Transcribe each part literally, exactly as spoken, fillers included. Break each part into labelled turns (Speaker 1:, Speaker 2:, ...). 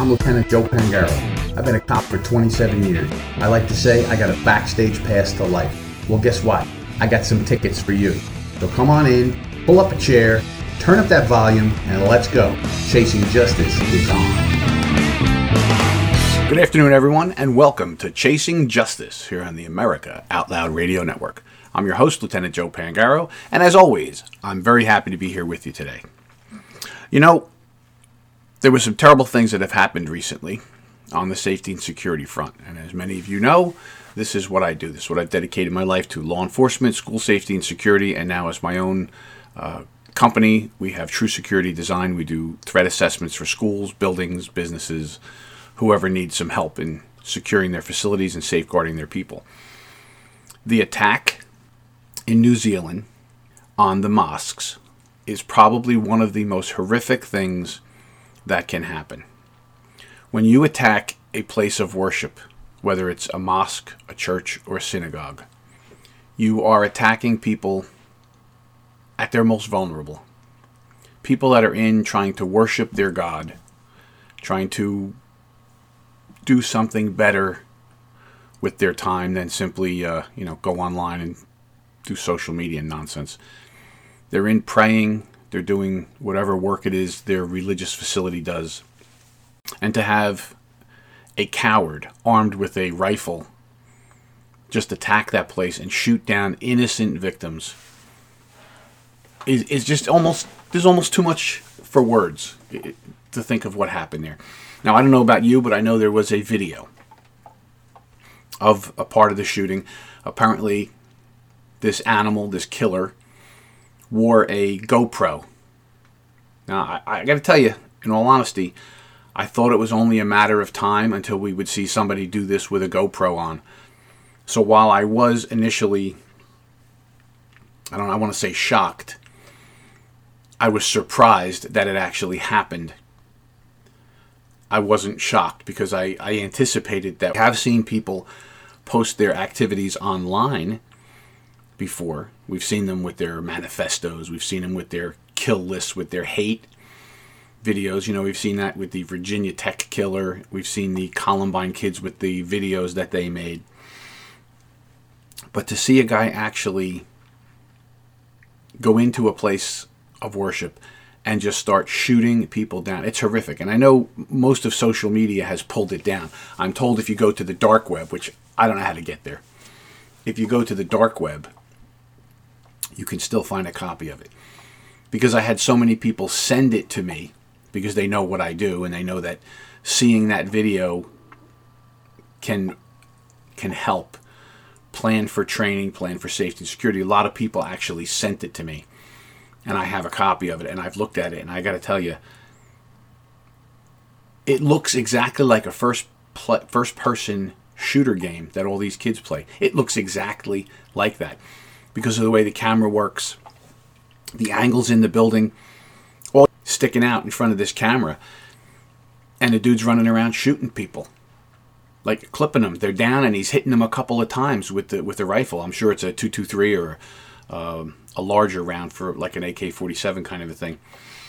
Speaker 1: I'm Lieutenant Joe Pangaro. I've been a cop for twenty-seven years. I like to say I got a backstage pass to life. Well, guess what? I got some tickets for you. So come on in, pull up a chair, turn up that volume, and let's go. Chasing Justice is on. Good afternoon, everyone, and welcome to Chasing Justice here on the America Out Loud Radio Network. I'm your host, Lieutenant Joe Pangaro, and as always, I'm very happy to be here with you today. You know, there were some terrible things that have happened recently on the safety and security front, and as many of you know, this is what I do. This is what I've dedicated my life to: law enforcement, school safety and security, and now as my own uh, company, we have True Security Design. We do threat assessments for schools, buildings, businesses, whoever needs some help in securing their facilities and safeguarding their people. The attack in New Zealand on the mosques is probably one of the most horrific things that can happen. When you attack a place of worship, whether it's a mosque, a church, or a synagogue, you are attacking people at their most vulnerable. People that are in trying to worship their God, trying to do something better with their time than simply, uh, you know, go online and do social media nonsense. They're in praying, they're doing whatever work it is their religious facility does. And to have a coward armed with a rifle just attack that place and shoot down innocent victims is, is just almost, there's almost too much for words to think of what happened there. Now, I don't know about you, but I know there was a video of a part of the shooting. Apparently, this animal, this killer, wore a GoPro. Now, I, I got to tell you, in all honesty, I thought it was only a matter of time until we would see somebody do this with a GoPro on. So while I was initially, I don't know, I want to say shocked, I was surprised that it actually happened. I wasn't shocked because I, I anticipated that. I have seen people post their activities online before. We've seen them with their manifestos. We've seen them with their kill lists, with their hate videos. You know, we've seen that with the Virginia Tech killer. We've seen the Columbine kids with the videos that they made. But to see a guy actually go into a place of worship and just start shooting people down, it's horrific. And I know most of social media has pulled it down. I'm told if you go to the dark web, which I don't know how to get there, if you go to the dark web, you can still find a copy of it. Because I had so many people send it to me because they know what I do and they know that seeing that video can can help plan for training, plan for safety and security. A lot of people actually sent it to me and I have a copy of it and I've looked at it, and I got to tell you, it looks exactly like a first pl- first person shooter game that all these kids play. It looks exactly like that because of the way the camera works, the angles in the building, all sticking out in front of this camera, and the dude's running around shooting people, like clipping them. They're down, and he's hitting them a couple of times with the with the rifle. I'm sure it's a two twenty-three or uh, a larger round for like an A K forty-seven kind of a thing.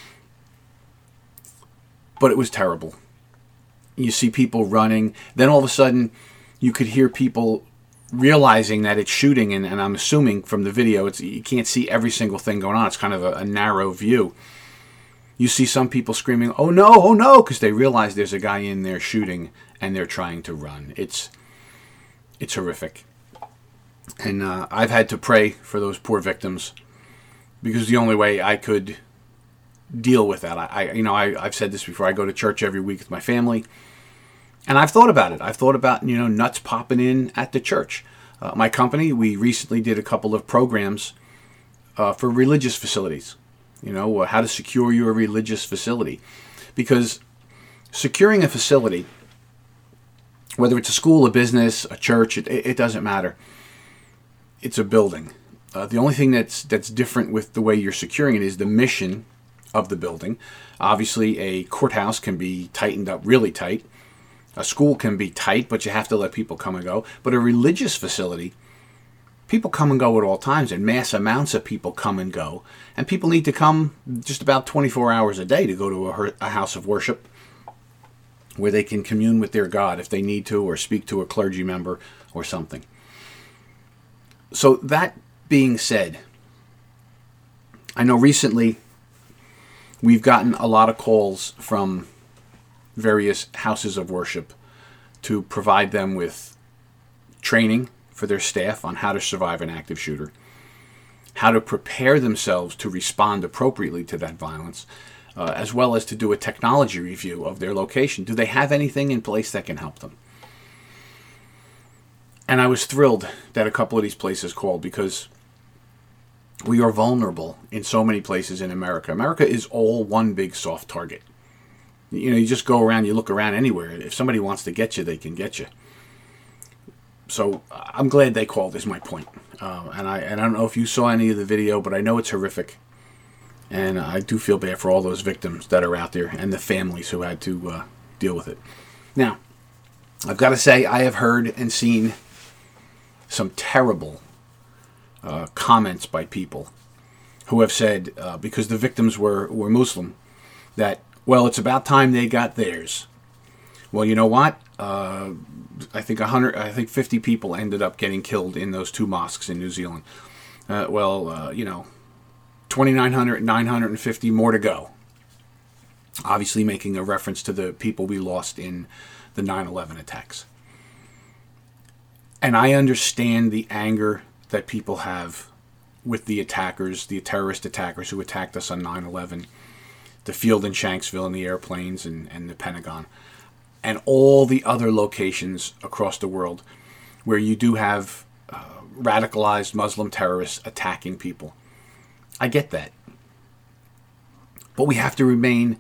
Speaker 1: But it was terrible. You see people running, then all of a sudden you could hear people realizing that it's shooting, and, and I'm assuming from the video, it's you can't see every single thing going on. It's kind of a, a narrow view. You see some people screaming, "Oh no, oh no," because they realize there's a guy in there shooting, and they're trying to run. It's it's horrific. And uh, I've had to pray for those poor victims because the only way I could deal with that, I, I you know, I, I've said this before, I go to church every week with my family. And I've thought about it. I've thought about, you know, nuts popping in at the church. Uh, my company, we recently did a couple of programs uh, for religious facilities. You know, uh, how to secure your religious facility. Because securing a facility, whether it's a school, a business, a church, it, it doesn't matter. It's a building. Uh, the only thing that's that's different with the way you're securing it is the mission of the building. Obviously, a courthouse can be tightened up really tight. A school can be tight, but you have to let people come and go. But a religious facility, people come and go at all times, and mass amounts of people come and go. And people need to come just about twenty-four hours a day to go to a, a house of worship where they can commune with their God if they need to, or speak to a clergy member or something. So that being said, I know recently we've gotten a lot of calls from various houses of worship to provide them with training for their staff on how to survive an active shooter, how to prepare themselves to respond appropriately to that violence, uh, as well as to do a technology review of their location. Do they have anything in place that can help them? And I was thrilled that a couple of these places called, because we are vulnerable in so many places in America. America is all one big soft target. You know, you just go around, you look around anywhere. If somebody wants to get you, they can get you. So I'm glad they called, is my point. Uh, and I and I don't know if you saw any of the video, but I know it's horrific. And I do feel bad for all those victims that are out there and the families who had to uh, deal with it. Now, I've got to say, I have heard and seen some terrible uh, comments by people who have said, uh, because the victims were, were Muslim, that, well, it's about time they got theirs. Well, you know what? Uh, I think one hundred, I think fifty people ended up getting killed in those two mosques in New Zealand. Uh, well, uh, you know, twenty-nine hundred, nine hundred fifty more to go. Obviously making a reference to the people we lost in the nine eleven attacks. And I understand the anger that people have with the attackers, the terrorist attackers who attacked us on nine eleven, the field in Shanksville and the airplanes and, and the Pentagon, and all the other locations across the world where you do have uh, radicalized Muslim terrorists attacking people. I get that. But we have to remain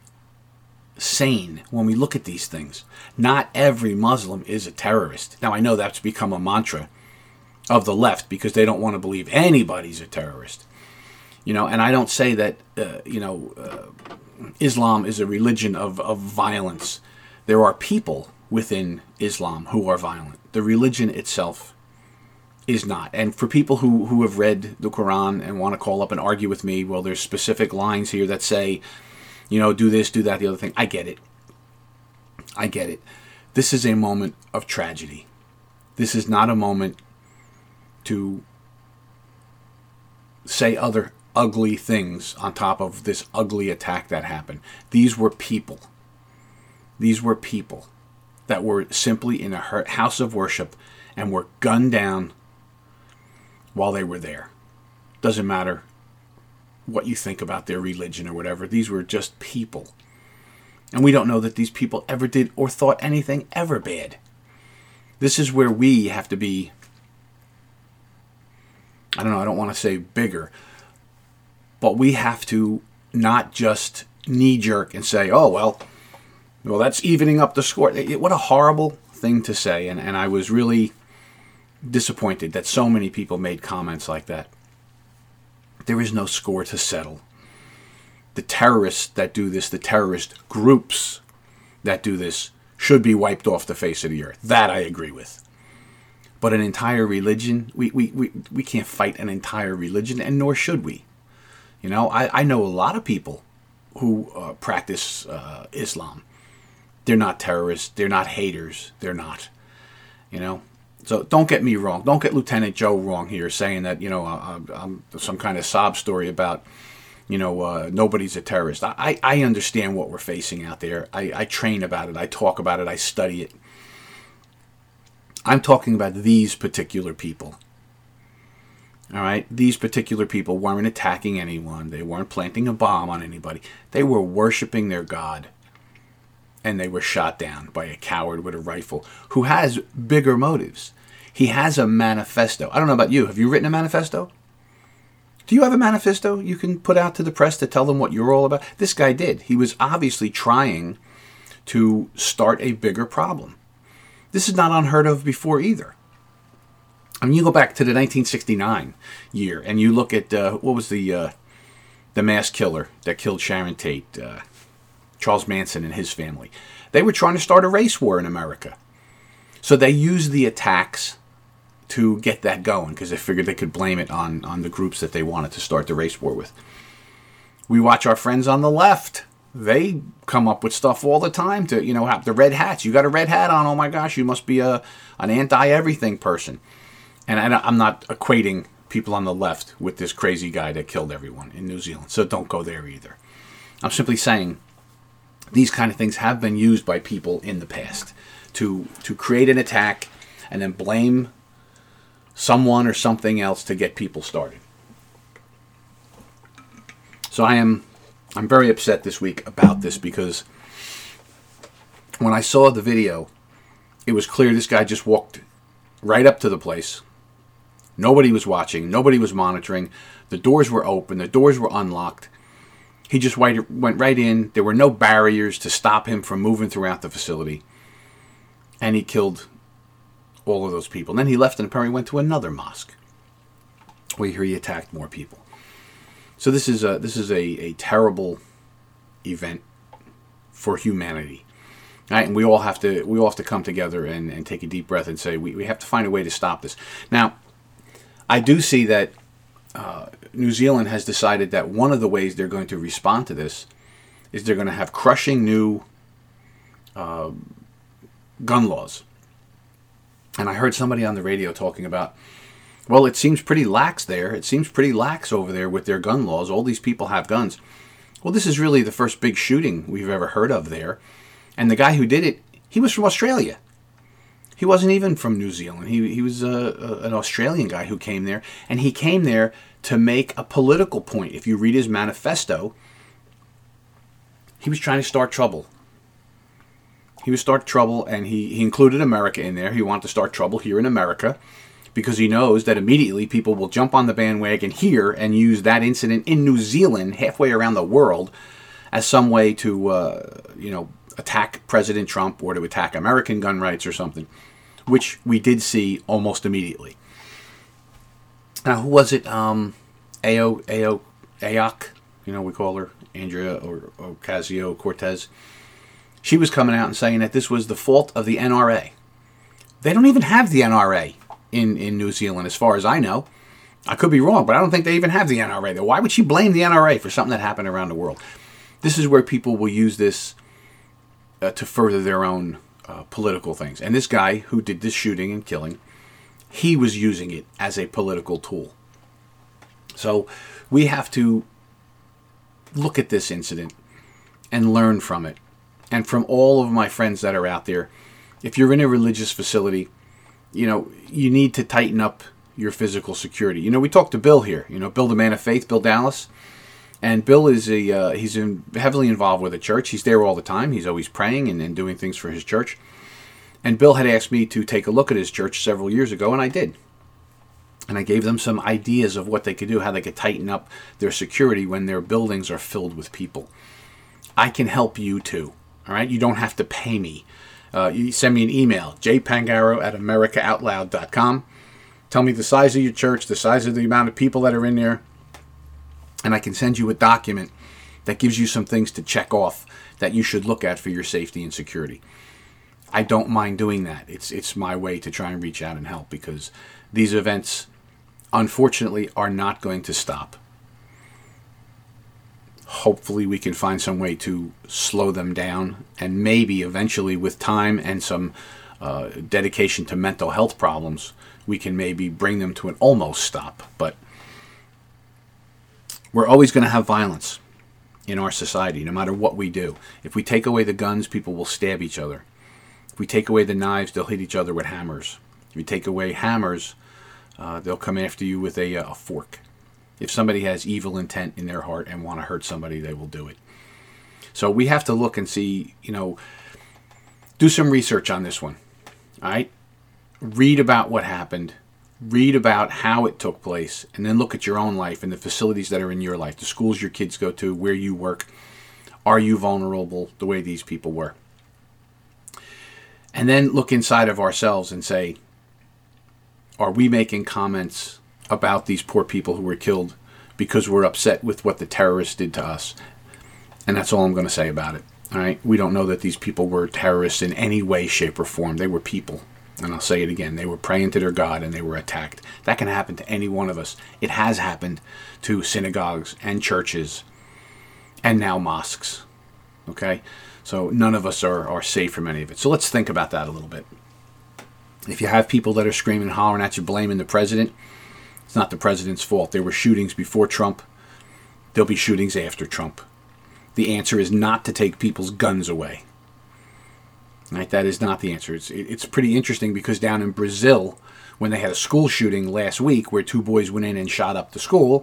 Speaker 1: sane when we look at these things. Not every Muslim is a terrorist. Now, I know that's become a mantra of the left because they don't want to believe anybody's a terrorist. You know, and I don't say that, uh, you know, uh, Islam is a religion of, of violence. There are people within Islam who are violent. The religion itself is not. And for people who, who have read the Quran and want to call up and argue with me, well, there's specific lines here that say, you know, do this, do that, the other thing. I get it. I get it. This is a moment of tragedy. This is not a moment to say other ugly things on top of this ugly attack that happened. These were people. These were people that were simply in a house of worship and were gunned down while they were there. Doesn't matter what you think about their religion or whatever. These were just people. And we don't know that these people ever did or thought anything ever bad. This is where we have to be, I don't know, I don't want to say bigger, but we have to not just knee-jerk and say, oh, well, well, that's evening up the score. What a horrible thing to say. And, and I was really disappointed that so many people made comments like that. There is no score to settle. The terrorists that do this, the terrorist groups that do this, should be wiped off the face of the earth. That I agree with. But an entire religion, we, we, we, we can't fight an entire religion, and nor should we. You know, I, I know a lot of people who uh, practice uh, Islam. They're not terrorists. They're not haters. They're not. You know? So don't get me wrong. Don't get Lieutenant Joe wrong here saying that, you know, uh, I'm some kind of sob story about, you know, uh, nobody's a terrorist. I, I understand what we're facing out there. I, I train about it. I talk about it. I study it. I'm talking about these particular people. All right? These particular people weren't attacking anyone. They weren't planting a bomb on anybody. They were worshiping their God. And they were shot down by a coward with a rifle who has bigger motives. He has a manifesto. I don't know about you. Have you written a manifesto? Do you have a manifesto you can put out to the press to tell them what you're all about? This guy did. He was obviously trying to start a bigger problem. This is not unheard of before either. I mean, you go back to the nineteen sixty-nine year and you look at, uh, what was the uh, the mass killer that killed Sharon Tate, uh, Charles Manson and his family. They were trying to start a race war in America. So they used the attacks to get that going because they figured they could blame it on, on the groups that they wanted to start the race war with. We watch our friends on the left they come up with stuff all the time to, you know, have the red hats. You got a red hat on. Oh my gosh, you must be a an anti-everything person. And I, I'm not equating people on the left with this crazy guy that killed everyone in New Zealand. So don't go there either. I'm simply saying these kind of things have been used by people in the past to to create an attack and then blame someone or something else to get people started. So I am I'm very upset this week about this, because when I saw the video, it was clear this guy just walked right up to the place. Nobody was watching. Nobody was monitoring. The doors were open. The doors were unlocked. He just went right in. There were no barriers to stop him from moving throughout the facility. And he killed all of those people. And then he left and apparently went to another mosque, where he attacked more people. So this is a this is a, a terrible event for humanity. Right? And we all have to we all have to come together and, and take a deep breath and say we, we have to find a way to stop this. Now, I do see that uh, New Zealand has decided that one of the ways they're going to respond to this is they're going to have crushing new uh, gun laws. And I heard somebody on the radio talking about, well, it seems pretty lax there. It seems pretty lax over there with their gun laws. All these people have guns. Well, this is really the first big shooting we've ever heard of there. And the guy who did it, he was from Australia. He wasn't even from New Zealand. He he was a, a, an Australian guy who came there. And he came there to make a political point. If you read his manifesto, he was trying to start trouble. He was start trouble, and he, he included America in there. He wanted to start trouble here in America, because he knows that immediately people will jump on the bandwagon here and use that incident in New Zealand, halfway around the world, as some way to, uh, you know, attack President Trump or to attack American gun rights or something, which we did see almost immediately. Now, who was it? Um, Ao, Ao, Aok, you know, we call her Andrea or Ocasio-Cortez. She was coming out and saying that this was the fault of the N R A. They don't even have the N R A in, in New Zealand, as far as I know. I could be wrong, but I don't think they even have the N R A there. Why would she blame the N R A for something that happened around the world? This is where people will use this uh, to further their own uh, political things. And this guy who did this shooting and killing, he was using it as a political tool. So we have to look at this incident and learn from it. And from all of my friends that are out there, if you're in a religious facility, you know, you need to tighten up your physical security. You know, we talked to Bill here, you know, Bill the Man of Faith, Bill Dallas. And Bill is a uh, he's in, heavily involved with the church. He's there all the time. He's always praying and, and doing things for his church. And Bill had asked me to take a look at his church several years ago, and I did. And I gave them some ideas of what they could do, how they could tighten up their security when their buildings are filled with people. I can help you too. All right, you don't have to pay me. Uh, you send me an email, j pangaro at america out loud dot com. Tell me the size of your church, the size of the amount of people that are in there, and I can send you a document that gives you some things to check off that you should look at for your safety and security. I don't mind doing that. It's it's my way to try and reach out and help, because these events, unfortunately, are not going to stop. Hopefully we can find some way to slow them down, and maybe eventually with time and some uh, dedication to mental health problems, we can maybe bring them to an almost stop. But we're always going to have violence in our society, no matter what we do. If we take away the guns, people will stab each other. If we take away the knives, they'll hit each other with hammers. If we take away hammers, uh, they'll come after you with a, a fork. If somebody has evil intent in their heart and want to hurt somebody, they will do it. So we have to look and see, you know, do some research on this one. All right? Read about what happened. Read about how it took place. And then look at your own life and the facilities that are in your life, the schools your kids go to, where you work. Are you vulnerable the way these people were? And then look inside of ourselves and say, are we making comments about these poor people who were killed because we're upset with what the terrorists did to us? And that's all I'm going to say about it. All right? We don't know that these people were terrorists in any way, shape, or form. They were people. And I'll say it again. They were praying to their God and they were attacked. That can happen to any one of us. It has happened to synagogues and churches and now mosques. Okay? So none of us are, are safe from any of it. So let's think about that a little bit. If you have people that are screaming and hollering at you, blaming the president, it's not the president's fault. There were shootings before Trump. There'll be shootings after Trump. The answer is not to take people's guns away. Right? That is not the answer. It's, it's pretty interesting because down in Brazil, when they had a school shooting last week where two boys went in and shot up the school,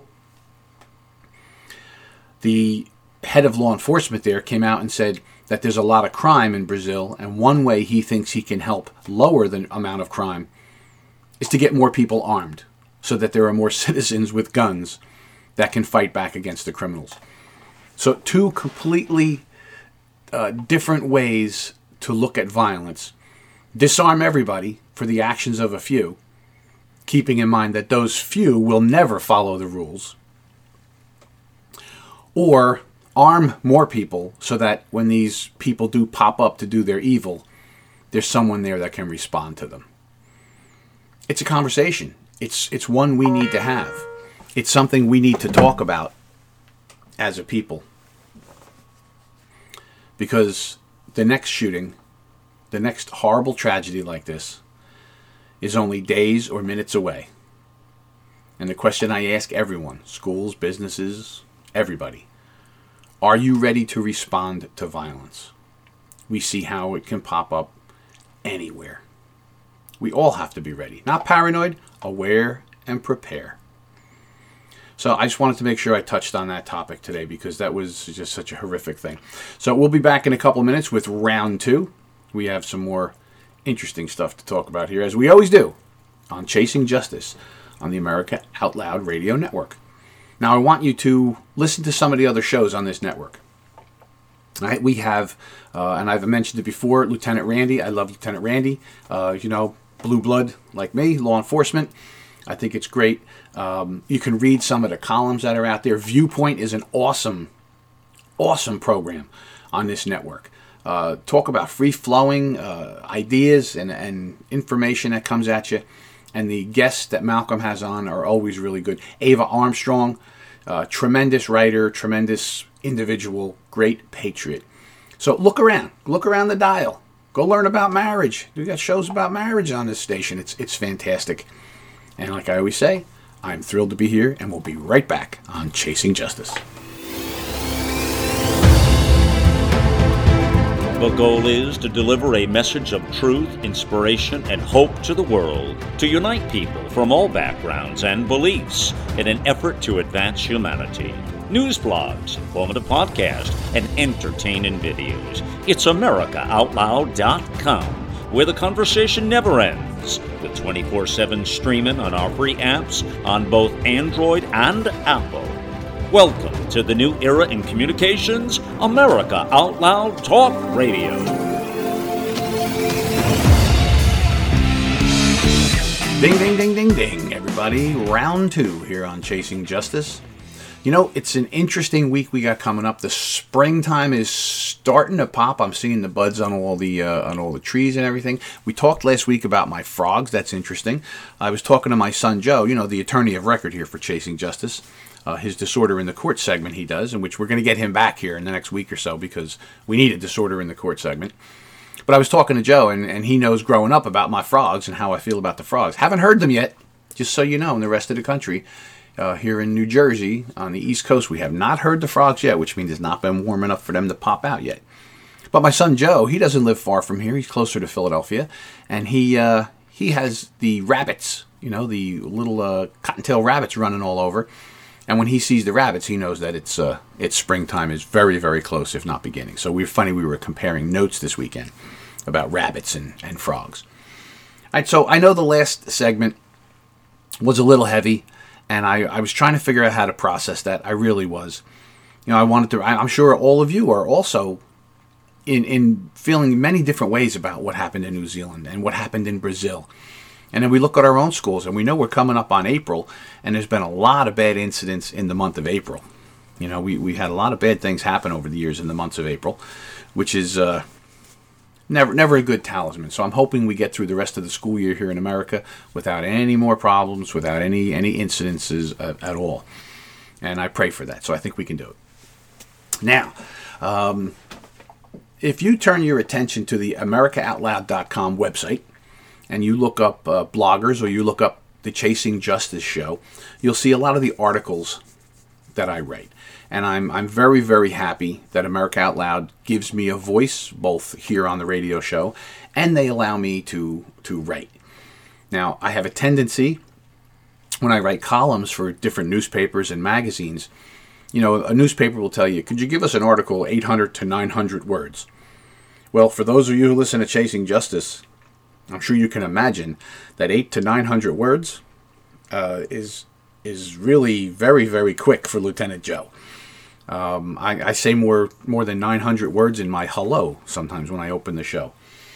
Speaker 1: the head of law enforcement there came out and said that there's a lot of crime in Brazil, and one way he thinks he can help lower the amount of crime is to get more people armed so that there are more citizens with guns that can fight back against the criminals. So two completely uh, different ways to look at violence. Disarm everybody for the actions of a few, keeping in mind that those few will never follow the rules. Or arm more people so that when these people do pop up to do their evil, there's someone there that can respond to them. It's a conversation. It's it's one we need to have. It's something we need to talk about as a people. Because the next shooting, the next horrible tragedy like this, is only days or minutes away. And the question I ask everyone, schools, businesses, everybody, are you ready to respond to violence? We see how it can pop up anywhere. We all have to be ready. Not paranoid, aware, and prepare. So I just wanted to make sure I touched on that topic today because that was just such a horrific thing. So we'll be back in a couple of minutes with round two. We have some more interesting stuff to talk about here, as we always do, on Chasing Justice on the America Out Loud Radio Network. Now, I want you to listen to some of the other shows on this network. All right, we have, uh, and I've mentioned it before, Lieutenant Randy. I love Lieutenant Randy. Uh, you know, blue blood like me, law enforcement. I think it's great. Um, you can read some of the columns that are out there. Viewpoint is an awesome, awesome program on this network. Uh, talk about free-flowing uh, ideas and, and information that comes at you. And the guests that Malcolm has on are always really good. Ava Armstrong, uh, tremendous writer, tremendous individual, great patriot. So look around. Look around the dial. Go learn about marriage. We got shows about marriage on this station. It's it's fantastic. And like I always say, I'm thrilled to be here, and we'll be right back on Chasing Justice.
Speaker 2: The goal is to deliver a message of truth, inspiration, and hope to the world, to unite people from all backgrounds and beliefs in an effort to advance humanity. News blogs, informative podcasts, and entertaining videos. It's America Out Loud dot com, where the conversation never ends, with twenty-four seven streaming on our free apps on both Android and Apple. Welcome to the new era in communications, America Out Loud Talk Radio.
Speaker 1: Ding, ding, ding, ding, ding, everybody. Round two here on Chasing Justice. You know, it's an interesting week we got coming up. The springtime is starting to pop. I'm seeing the buds on all the uh, on all the trees and everything. We talked last week about my frogs. That's interesting. I was talking to my son Joe, you know, the attorney of record here for Chasing Justice. Uh, his Disorder in the Court segment he does, in which we're going to get him back here in the next week or so because we need a Disorder in the Court segment. But I was talking to Joe, and, and he knows growing up about my frogs and how I feel about the frogs. Haven't heard them yet, just so you know, in the rest of the country. Uh, here in New Jersey, on the East Coast, we have not heard the frogs yet, which means it's not been warm enough for them to pop out yet. But my son Joe, he doesn't live far from here. He's closer to Philadelphia, and he uh, he has the rabbits, you know, the little uh, cottontail rabbits running all over. And when he sees the rabbits, he knows that it's uh, it's springtime is very, very close, if not beginning. So we were funny, we were comparing notes this weekend about rabbits and, and frogs. All right, so I know the last segment was a little heavy, and I, I was trying to figure out how to process that. I really was. You know, I wanted to, I'm sure all of you are also in, in feeling many different ways about what happened in New Zealand and what happened in Brazil. And then we look at our own schools, and we know we're coming up on April, and there's been a lot of bad incidents in the month of April. You know, we, we had a lot of bad things happen over the years in the months of April, which is uh, never never a good talisman. So I'm hoping we get through the rest of the school year here in America without any more problems, without any, any incidences at, at all. And I pray for that, so I think we can do it. Now, um, if you turn your attention to the America Out Loud dot com website and you look up uh, bloggers or you look up the Chasing Justice show, you'll see a lot of the articles that I write. And I'm I'm very, very happy that America Out Loud gives me a voice, both here on the radio show, and they allow me to, to write. Now, I have a tendency, when I write columns for different newspapers and magazines, you know, a newspaper will tell you, could you give us an article eight hundred to nine hundred words? Well, for those of you who listen to Chasing Justice, I'm sure you can imagine that eight to nine hundred words uh, is is really very, very quick for Lieutenant Joe. Um, I, I say more more than nine hundred words in my hello sometimes when I open the show.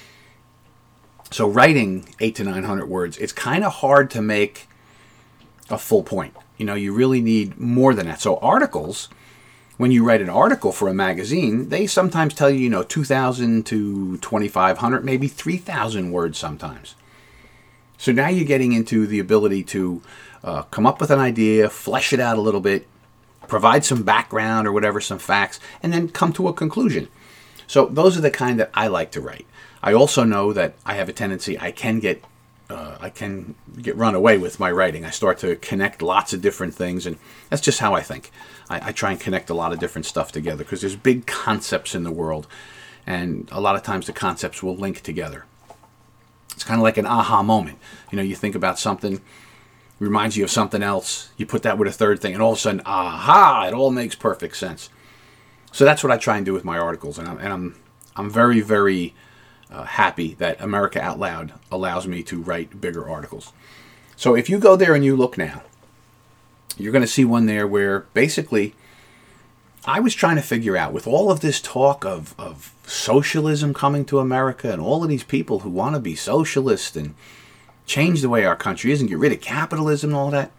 Speaker 1: So writing eight to nine hundred words, it's kind of hard to make a full point. You know, you really need more than that. So articles, when you write an article for a magazine, they sometimes tell you, you know, two thousand to twenty-five hundred, maybe three thousand words sometimes. So now you're getting into the ability to uh, come up with an idea, flesh it out a little bit, provide some background or whatever, some facts, and then come to a conclusion. So those are the kind that I like to write. I also know that I have a tendency, I can get uh, I can get run away with my writing. I start to connect lots of different things, and that's just how I think. I, I try and connect a lot of different stuff together because there's big concepts in the world, and a lot of times the concepts will link together. It's kind of like an aha moment. You know, you think about something, reminds you of something else, you put that with a third thing, and all of a sudden, aha, it all makes perfect sense. So that's what I try and do with my articles, and I'm and I'm, I'm very, very uh, happy that America Out Loud allows me to write bigger articles. So if you go there and you look now, you're going to see one there where basically I was trying to figure out, with all of this talk of, of socialism coming to America and all of these people who want to be socialist and change the way our country is and get rid of capitalism and all that,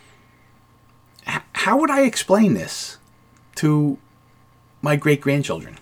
Speaker 1: h- how would I explain this to my great-grandchildren?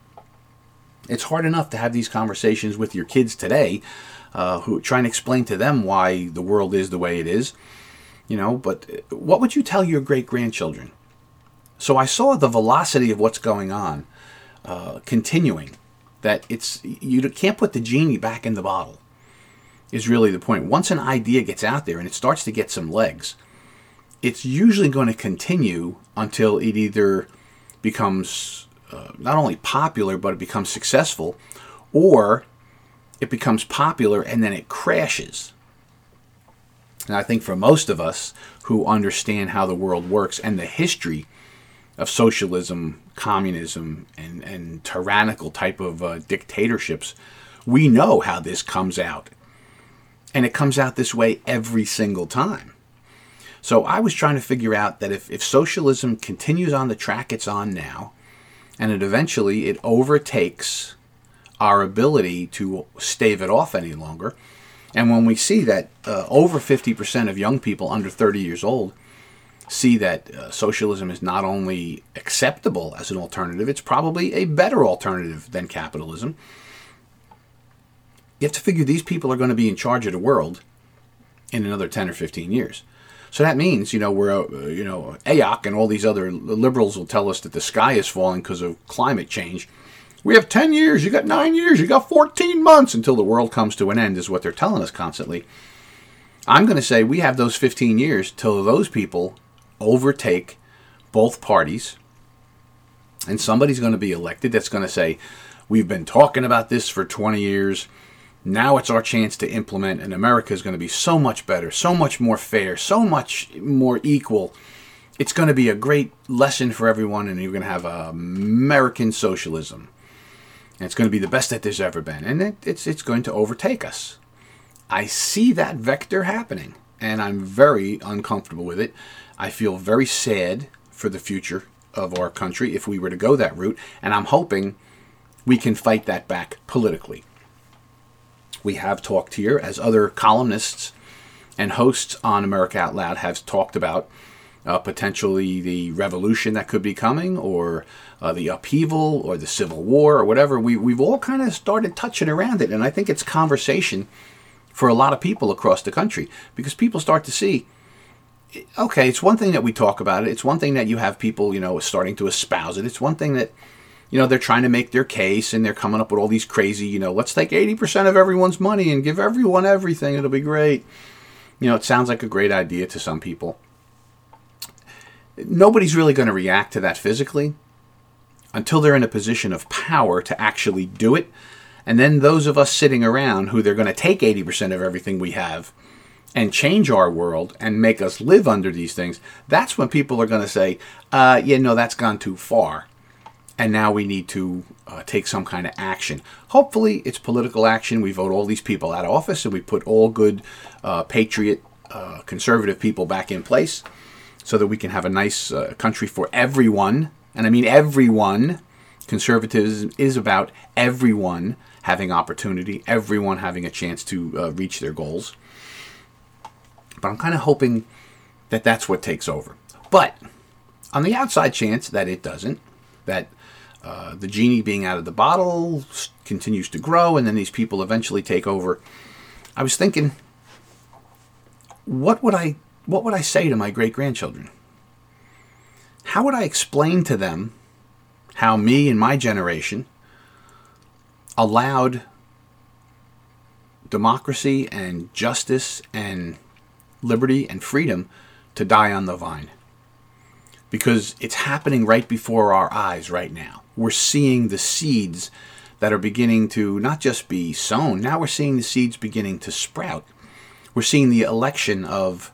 Speaker 1: It's hard enough to have these conversations with your kids today, uh, who trying to explain to them why the world is the way it is, you know, but what would you tell your great-grandchildren? So I saw the velocity of what's going on uh, continuing, that it's you can't put the genie back in the bottle, is really the point. Once an idea gets out there and it starts to get some legs, it's usually going to continue until it either becomes uh, not only popular, but it becomes successful, or it becomes popular and then it crashes. And I think for most of us who understand how the world works and the history of socialism, communism, and, and tyrannical type of uh, dictatorships, we know how this comes out. And it comes out this way every single time. So I was trying to figure out that if, if socialism continues on the track it's on now, and it eventually it overtakes our ability to stave it off any longer, and when we see that uh, over fifty percent of young people under thirty years old see that uh, socialism is not only acceptable as an alternative, it's probably a better alternative than capitalism. You have to figure these people are going to be in charge of the world in another ten or fifteen years. So that means, you know, we're, uh, you know, A O C and all these other liberals will tell us that the sky is falling because of climate change. We have ten years, you got nine years, you got fourteen months until the world comes to an end, is what they're telling us constantly. I'm going to say we have those fifteen years till those people overtake both parties, and somebody's going to be elected that's going to say, we've been talking about this for twenty years, now it's our chance to implement, and America is going to be so much better, so much more fair, so much more equal. It's going to be a great lesson for everyone, and you're going to have uh, American socialism. And it's going to be the best that there's ever been, and it, it's it's going to overtake us. I see that vector happening, and I'm very uncomfortable with it. I feel very sad for the future of our country if we were to go that route, and I'm hoping we can fight that back politically. We have talked here, as other columnists and hosts on America Out Loud have talked about, uh, potentially the revolution that could be coming, or uh, the upheaval, or the Civil War, or whatever. We, we've all kind of started touching around it, and I think it's conversation for a lot of people across the country, because people start to see, okay, it's one thing that we talk about it. It's one thing that you have people, you know, starting to espouse it. It's one thing that you know, they're trying to make their case, and they're coming up with all these crazy, you know, let's take eighty percent of everyone's money and give everyone everything. It'll be great. You know, it sounds like a great idea to some people. Nobody's really going to react to that physically until they're in a position of power to actually do it. And then those of us sitting around who they're going to take eighty percent of everything we have and change our world and make us live under these things, that's when people are going to say, uh, yeah, no, that's gone too far. And now we need to uh, take some kind of action. Hopefully, it's political action. We vote all these people out of office, and we put all good, uh, patriot, uh, conservative people back in place so that we can have a nice uh, country for everyone. And I mean everyone. Conservatism is about everyone having opportunity, everyone having a chance to uh, reach their goals. But I'm kind of hoping that that's what takes over. But on the outside chance that it doesn't, that uh, the genie being out of the bottle continues to grow, and then these people eventually take over, I was thinking, what would I what would I say to my great-grandchildren? How would I explain to them how me and my generation allowed democracy and justice and liberty and freedom to die on the vine? Because it's happening right before our eyes right now. We're seeing the seeds that are beginning to not just be sown, now we're seeing the seeds beginning to sprout. We're seeing the election of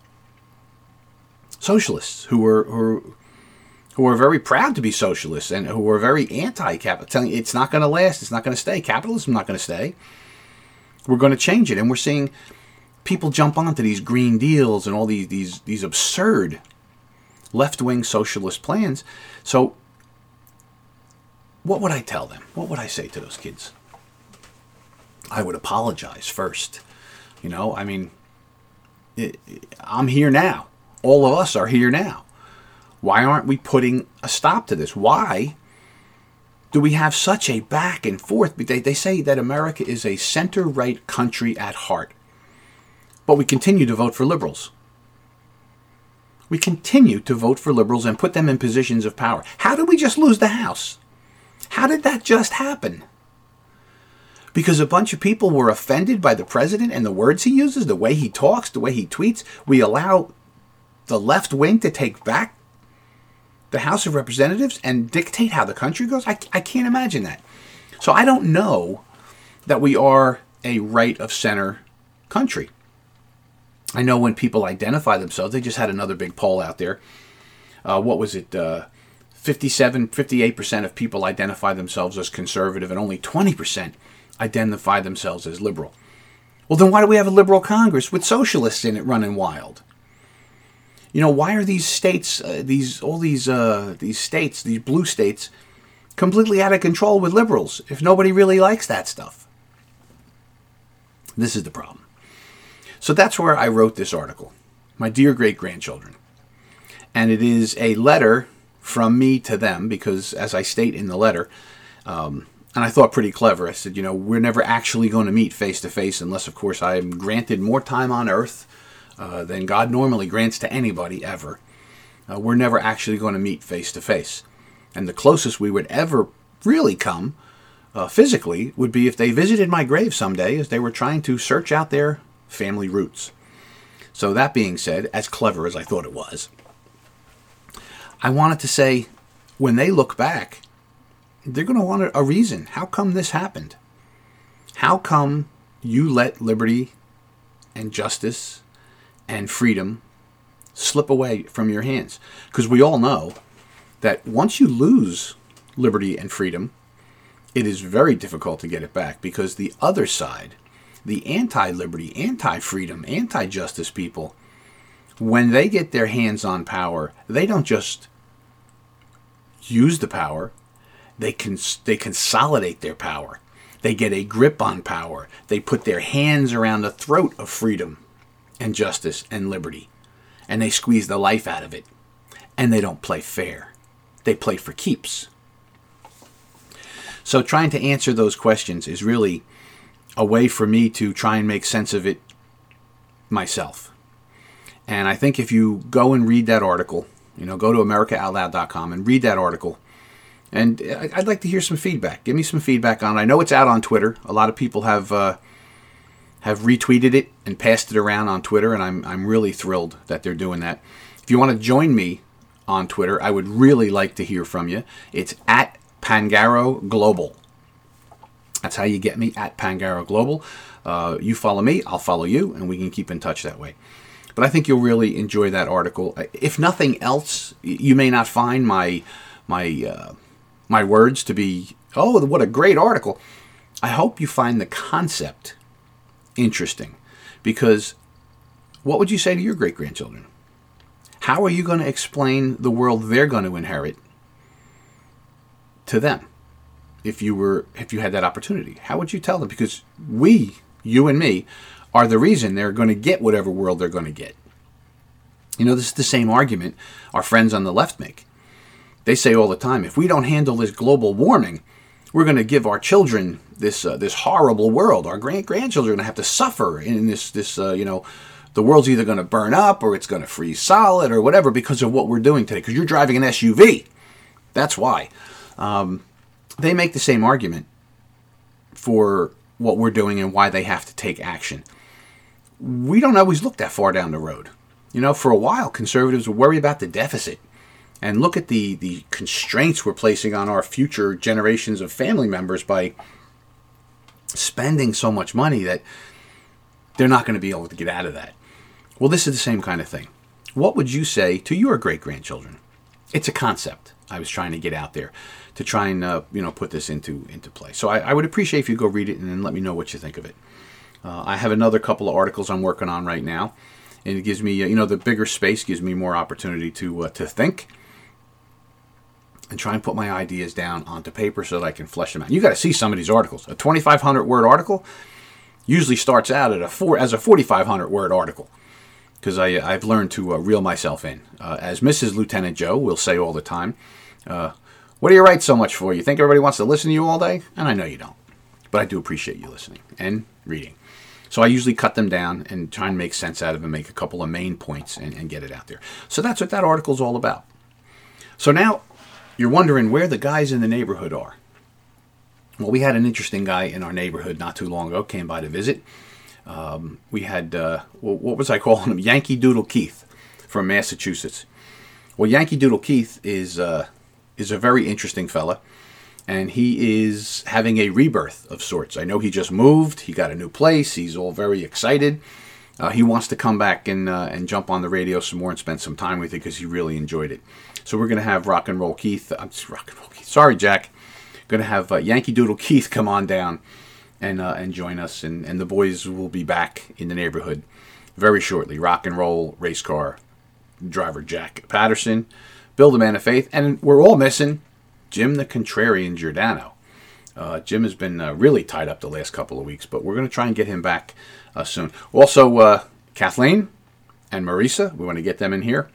Speaker 1: socialists who were who are, who are very proud to be socialists and who are very anti-capital, telling you it's not going to last, it's not going to stay, capitalism is not going to stay. We're going to change it. And we're seeing people jump onto these green deals and all these these these absurd left-wing socialist plans. So what would I tell them? What would I say to those kids? I would apologize first. You know, I mean, it, I'm here now. All of us are here now. Why aren't we putting a stop to this? Why do we have such a back and forth? They, they say that America is a center-right country at heart. But we continue to vote for liberals. We continue to vote for liberals and put them in positions of power. How did we just lose the House? How did that just happen? Because a bunch of people were offended by the president and the words he uses, the way he talks, the way he tweets. We allow the left wing to take back the House of Representatives and dictate how the country goes? I, I can't imagine that. So I don't know that we are a right of center country. I know when people identify themselves, they just had another big poll out there. Uh, what was it? Uh, fifty-seven, fifty-eight percent of people identify themselves as conservative and only twenty percent identify themselves as liberal. Well, then why do we have a liberal Congress with socialists in it running wild? You know, why are these states, uh, these all these uh, these states, these blue states, completely out of control with liberals if nobody really likes that stuff? This is the problem. So that's where I wrote this article, my dear great-grandchildren. And it is a letter from me to them because, as I state in the letter, um, and I thought pretty clever, I said, you know, we're never actually going to meet face-to-face unless, of course, I am granted more time on earth uh, than God normally grants to anybody ever. Uh, we're never actually going to meet face-to-face. And the closest we would ever really come uh, physically would be if they visited my grave someday as they were trying to search out their family roots. So that being said, as clever as I thought it was, I wanted to say, when they look back, they're going to want a reason. How come this happened? How come you let liberty and justice and freedom slip away from your hands? Because we all know that once you lose liberty and freedom, it is very difficult to get it back, because the other side, the anti-liberty, anti-freedom, anti-justice people, when they get their hands on power, they don't just use the power, they cons- they consolidate their power. They get a grip on power. They put their hands around the throat of freedom and justice and liberty, and they squeeze the life out of it. And they don't play fair. They play for keeps. So trying to answer those questions is really a way for me to try and make sense of it myself. And I think if you go and read that article, you know, go to America Out Loud dot com and read that article, And I'd like to hear some feedback. Give me some feedback on it. I know it's out on Twitter. A lot of people have uh, have retweeted it and passed it around on Twitter, and I'm I'm really thrilled that they're doing that. If you want to join me on Twitter, I would really like to hear from you. It's at Pangaro Global. That's how you get me, at Pangaro Global. Uh, you follow me, I'll follow you, and we can keep in touch that way. But I think you'll really enjoy that article. If nothing else, you may not find my my uh, my words to be, oh, what a great article. I hope you find the concept interesting, because what would you say to your great-grandchildren? How are you going to explain the world they're going to inherit to them if you were if you had that opportunity? How would you tell them? Because we, you and me, are the reason they're going to get whatever world they're going to get. You know, this is the same argument our friends on the left make. They say all the time, if we don't handle this global warming, we're going to give our children this uh, this horrible world. Our grand grandchildren are going to have to suffer in this this uh, you know, the world's either going to burn up or it's going to freeze solid or whatever because of what we're doing today. Because you're driving an S U V, that's why. Um, they make the same argument for what we're doing and why they have to take action. We don't always look that far down the road. You know, for a while, conservatives would worry about the deficit and look at the, the constraints we're placing on our future generations of family members by spending so much money that they're not going to be able to get out of that. Well, this is the same kind of thing. What would you say to your great-grandchildren? It's a concept I was trying to get out there to try and uh, you know put this into into play. So I, I would appreciate if you go read it and then let me know what you think of it. Uh, I have another couple of articles I'm working on right now, and it gives me, uh, you know, the bigger space gives me more opportunity to uh, to think and try and put my ideas down onto paper so that I can flesh them out. You got to see some of these articles. A twenty-five hundred word article usually starts out at a four as a forty-five hundred word article, because I I've learned to uh, reel myself in. Uh, as Missus Lieutenant Joe will say all the time, uh, what do you write so much for? You think everybody wants to listen to you all day? And I know you don't, but I do appreciate you listening and reading. So I usually cut them down and try and make sense out of them, make a couple of main points, and, and get it out there. So that's what that article's all about. So now you're wondering where the guys in the neighborhood are. Well, we had an interesting guy in our neighborhood not too long ago, came by to visit. Um, we had, uh, well, what was I calling him? Yankee Doodle Keith from Massachusetts. Well, Yankee Doodle Keith is uh, is a very interesting fella, and he is having a rebirth of sorts. I know he just moved. He got a new place. He's all very excited. Uh, he wants to come back and uh, and jump on the radio some more and spend some time with it because he really enjoyed it. So we're going to have Rock and Roll Keith. I'm just Rock and Roll Keith. Sorry, Jack. Going to have uh, Yankee Doodle Keith come on down and uh, and join us, and, and the boys will be back in the neighborhood very shortly. Rock and Roll Race Car driver Jack Patterson, Bill the Man of Faith, and we're all missing Jim the Contrarian Giordano. Uh, Jim has been uh, really tied up the last couple of weeks, but we're going to try and get him back uh, soon. Also, uh, Kathleen and Marisa, we want to get them in here.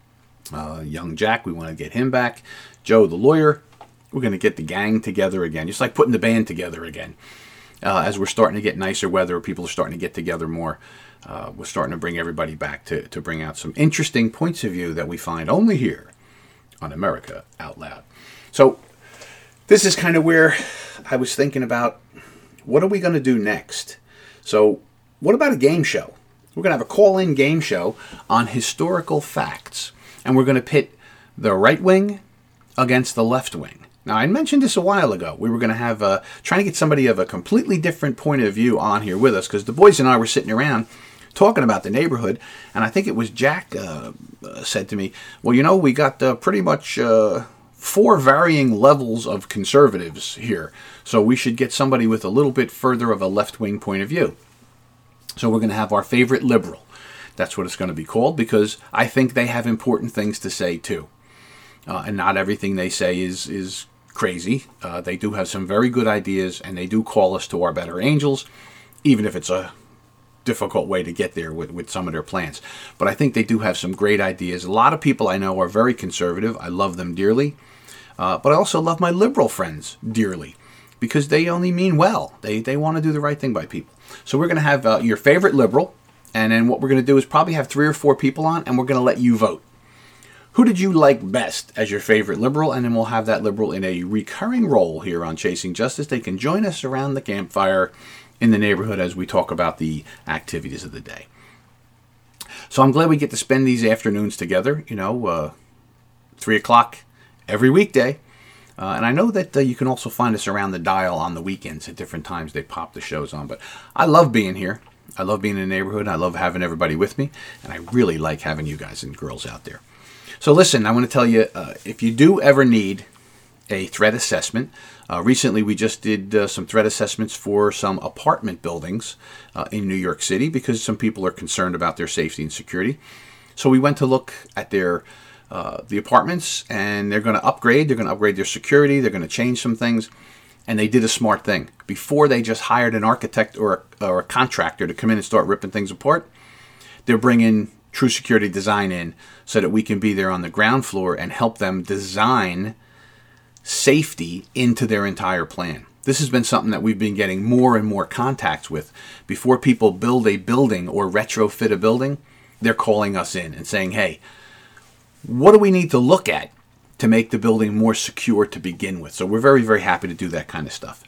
Speaker 1: Uh, young Jack, we want to get him back. Joe the lawyer, we're going to get the gang together again, just like putting the band together again. Uh, as we're starting to get nicer weather, people are starting to get together more. Uh, we're starting to bring everybody back to, to bring out some interesting points of view that we find only here on America Out Loud. So this is kind of where I was thinking about, what are we going to do next? So what about a game show? We're going to have a call-in game show on historical facts, and we're going to pit the right wing against the left wing. Now, I mentioned this a while ago. We were going to have, uh, trying to get somebody of a completely different point of view on here with us, because the boys and I were sitting around talking about the neighborhood, and I think it was Jack uh, uh, said to me, well, you know, we got uh, pretty much uh, four varying levels of conservatives here, so we should get somebody with a little bit further of a left-wing point of view. So we're going to have our favorite liberal. That's what it's going to be called, because I think they have important things to say, too. Uh, and not everything they say is is crazy. Uh, they do have some very good ideas, and they do call us to our better angels, even if it's a difficult way to get there with, with some of their plans. But I think they do have some great ideas. A lot of people I know are very conservative. I love them dearly. Uh, but I also love my liberal friends dearly, because they only mean well. They, they want to do the right thing by people. So we're going to have uh, your favorite liberal, and then what we're going to do is probably have three or four people on, and we're going to let you vote. Who did you like best as your favorite liberal? And then we'll have that liberal in a recurring role here on Chasing Justice. They can join us around the campfire in the neighborhood as we talk about the activities of the day. So I'm glad we get to spend these afternoons together, you know, uh, three o'clock every weekday. Uh, and I know that uh, you can also find us around the dial on the weekends at different times. They pop the shows on. But I love being here. I love being in the neighborhood. I love having everybody with me. And I really like having you guys and girls out there. So listen, I want to tell you, uh, if you do ever need a threat assessment, uh, recently we just did uh, some threat assessments for some apartment buildings uh, in New York City because some people are concerned about their safety and security. So we went to look at their uh, the apartments, and they're going to upgrade. They're going to upgrade their security. They're going to change some things. And they did a smart thing. Before they just hired an architect or a, or a contractor to come in and start ripping things apart, they're bringing True Security Design in so that we can be there on the ground floor and help them design safety into their entire plan. This has been something that we've been getting more and more contacts with. Before people build a building or retrofit a building, they're calling us in and saying, hey, what do we need to look at to make the building more secure to begin with? So we're very, very happy to do that kind of stuff.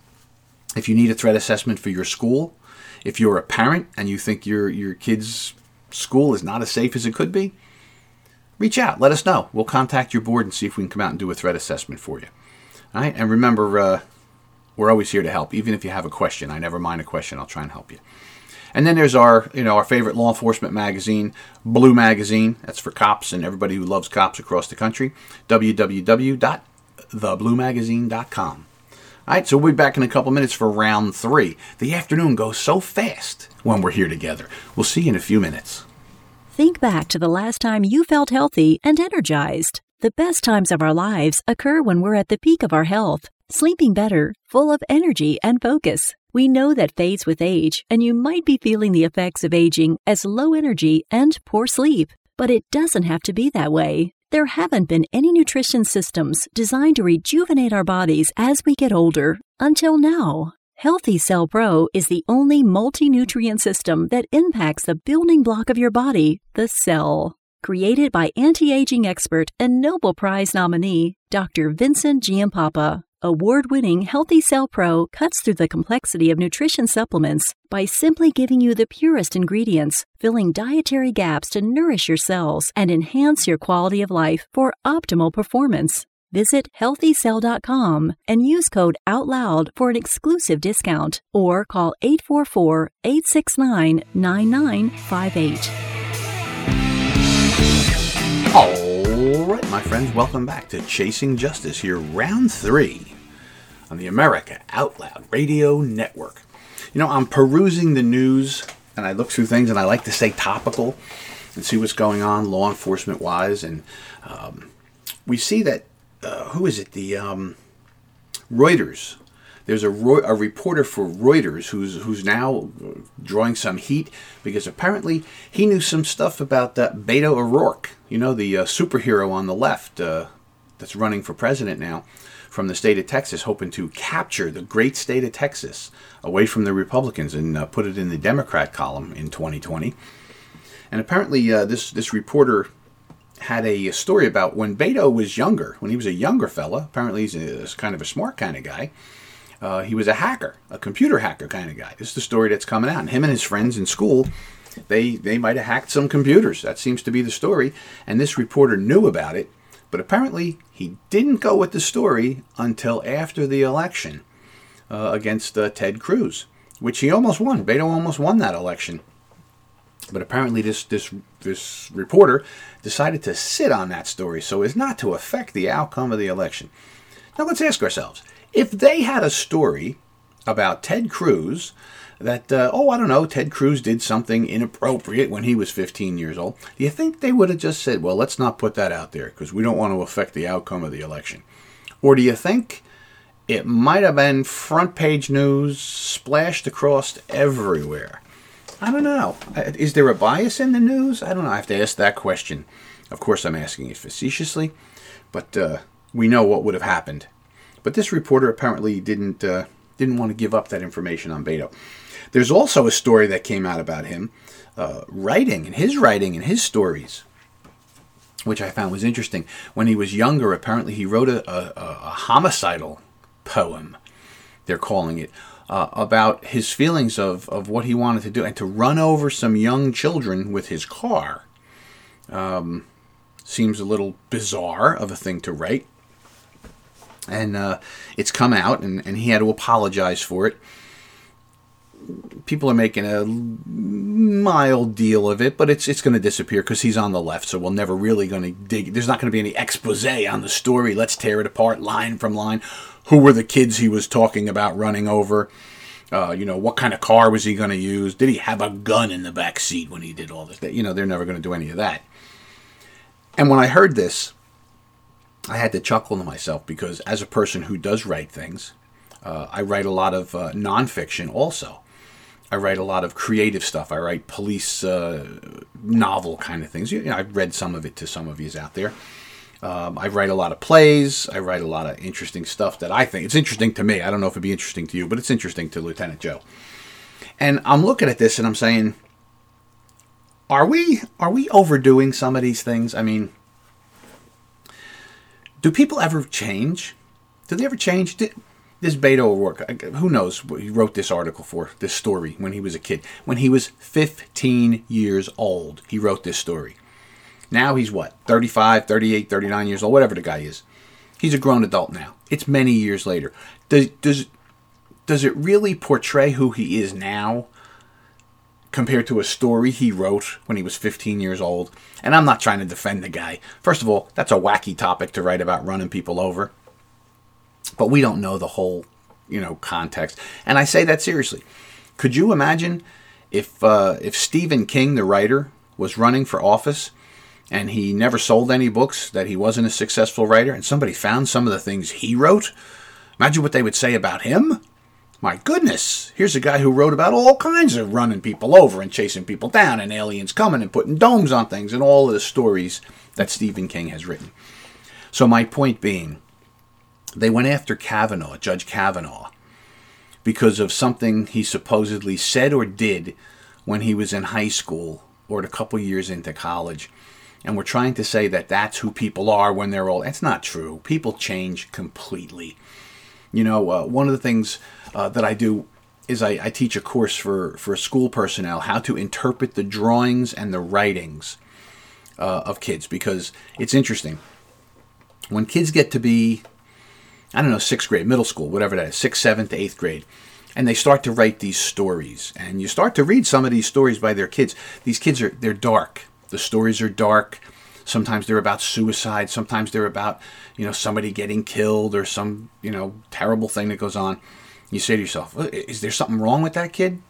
Speaker 1: If you need a threat assessment for your school, if you're a parent and you think your your kid's school is not as safe as it could be, reach out. Let us know. We'll contact your board and see if we can come out and do a threat assessment for you. All right? And remember, uh, we're always here to help. Even if you have a question, I never mind a question. I'll try and help you. And then there's our, you know, our favorite law enforcement magazine, Blue Magazine. That's for cops and everybody who loves cops across the country. w w w dot the blue magazine dot com. All right, so we'll be back in a couple minutes for round three. The afternoon goes so fast when we're here together. We'll see you in a few minutes.
Speaker 3: Think back to the last time you felt healthy and energized. The best times of our lives occur when we're at the peak of our health, sleeping better, full of energy and focus. We know that fades with age, and you might be feeling the effects of aging as low energy and poor sleep. But it doesn't have to be that way. There haven't been any nutrition systems designed to rejuvenate our bodies as we get older until now. Healthy Cell Pro is the only multi-nutrient system that impacts the building block of your body, the cell. Created by anti-aging expert and Nobel Prize nominee, Doctor Vincent Giampapa. Award-winning Healthy Cell Pro cuts through the complexity of nutrition supplements by simply giving you the purest ingredients, filling dietary gaps to nourish your cells and enhance your quality of life for optimal performance. Visit healthy cell dot com and use code OUTLOUD for an exclusive discount or call eight four four, eight six nine, nine nine five eight.
Speaker 1: All right, my friends, welcome back to Chasing Justice here, round three on the America Out Loud Radio Network. You know, I'm perusing the news and I look through things and I like to stay topical and see what's going on law enforcement wise. And um, we see that, uh, who is it? The um, Reuters. There's a, Roy- a reporter for Reuters who's who's now drawing some heat because apparently he knew some stuff about uh, Beto O'Rourke, you know, the uh, superhero on the left uh, that's running for president now from the state of Texas, hoping to capture the great state of Texas away from the Republicans and uh, put it in the Democrat column in twenty twenty. And apparently uh, this, this reporter had a story about when Beto was younger, when he was a younger fella. Apparently he's a, a kind of a smart kind of guy. Uh, he was a hacker, a computer hacker kind of guy. This is the story that's coming out. And him and his friends in school, they they might have hacked some computers. That seems to be the story. And this reporter knew about it. But apparently he didn't go with the story until after the election uh, against uh, Ted Cruz, which he almost won. Beto almost won that election. But apparently this, this, this reporter decided to sit on that story so as not to affect the outcome of the election. Now let's ask ourselves, if they had a story about Ted Cruz that, uh, oh, I don't know, Ted Cruz did something inappropriate when he was fifteen years old, do you think they would have just said, well, let's not put that out there because we don't want to affect the outcome of the election? Or do you think it might have been front page news splashed across everywhere? I don't know. Is there a bias in the news? I don't know. I have to ask that question. Of course, I'm asking it facetiously, but uh, we know what would have happened. But this reporter apparently didn't uh, didn't want to give up that information on Beto. There's also a story that came out about him uh, writing, and his writing and his stories which I found was interesting. When he was younger, apparently he wrote a, a, a homicidal poem, they're calling it, uh, about his feelings of, of what he wanted to do and to run over some young children with his car. Um, seems a little bizarre of a thing to write. And uh, it's come out, and, and he had to apologize for it. People are making a mild deal of it, but it's it's going to disappear because he's on the left, so we're never really going to dig. There's not going to be any expose on the story. Let's tear it apart line from line. Who were the kids he was talking about running over? Uh, you know, what kind of car was he going to use? Did he have a gun in the back seat when he did all this? You know, they're never going to do any of that. And when I heard this, I had to chuckle to myself because as a person who does write things, uh, I write a lot of uh, nonfiction also. I write a lot of creative stuff. I write police uh, novel kind of things. You know, I've read some of it to some of you out there. Um, I write a lot of plays. I write a lot of interesting stuff that I think it's interesting to me. I don't know if it'd be interesting to you, but it's interesting to Lieutenant Joe. And I'm looking at this and I'm saying, are we are we overdoing some of these things? I mean, do people ever change? Do they ever change? Did, This Beto O'Rourke, who knows what he wrote this article for, this story, when he was a kid. When he was fifteen years old, he wrote this story. Now he's what, thirty-five, thirty-eight, thirty-nine years old, whatever the guy is. He's a grown adult now. It's many years later. Does, does, does it really portray who he is now compared to a story he wrote when he was fifteen years old? And I'm not trying to defend the guy. First of all, that's a wacky topic to write about running people over. But we don't know the whole, you know, context. And I say that seriously. Could you imagine if uh, if Stephen King, the writer, was running for office and he never sold any books, that he wasn't a successful writer, and somebody found some of the things he wrote? Imagine what they would say about him. My goodness, here's a guy who wrote about all kinds of running people over and chasing people down and aliens coming and putting domes on things and all of the stories that Stephen King has written. So my point being, they went after Kavanaugh, Judge Kavanaugh, because of something he supposedly said or did when he was in high school or a couple years into college. And we're trying to say that that's who people are when they're old. That's not true. People change completely. You know, uh, one of the things uh, that I do is I, I teach a course for, for school personnel, how to interpret the drawings and the writings uh, of kids, because it's interesting. When kids get to be, I don't know, sixth grade, middle school, whatever that is, sixth, seventh, eighth grade, and they start to write these stories, and you start to read some of these stories by their kids. These kids are, they're dark. The stories are dark. Sometimes they're about suicide. Sometimes they're about, you know, somebody getting killed or some, you know, terrible thing that goes on. You say to yourself, is there something wrong with that kid?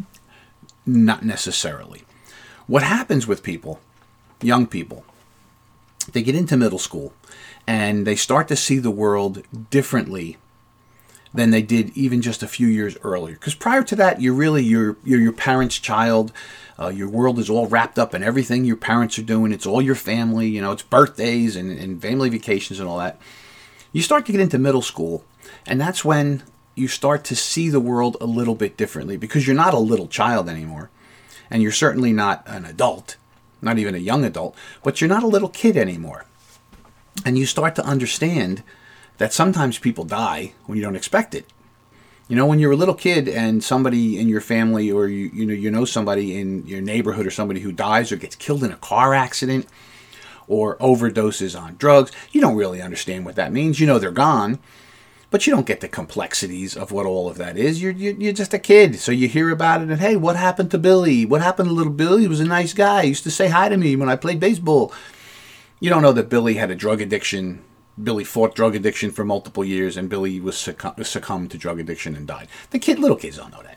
Speaker 1: Not necessarily. What happens with people, young people, they get into middle school and they start to see the world differently than they did even just a few years earlier. Because prior to that, you're really you're, you're your parents' child. Uh, your world is all wrapped up in everything your parents are doing. It's all your family. You know, it's birthdays and, and family vacations and all that. You start to get into middle school, and that's when you start to see the world a little bit differently, because you're not a little child anymore, and you're certainly not an adult, not even a young adult, but you're not a little kid anymore. And you start to understand that sometimes people die when you don't expect it. You know, when you're a little kid and somebody in your family, or you you know you know somebody in your neighborhood, or somebody who dies or gets killed in a car accident or overdoses on drugs, you don't really understand what that means. You know they're gone, but you don't get the complexities of what all of that is. You're you're, you're just a kid, so you hear about it and, hey, what happened to Billy? What happened to little Billy? He was a nice guy. He used to say hi to me when I played baseball. You don't know that Billy had a drug addiction. Billy fought drug addiction for multiple years, and Billy was succumb- succumbed to drug addiction and died. The kid, little kids don't know that.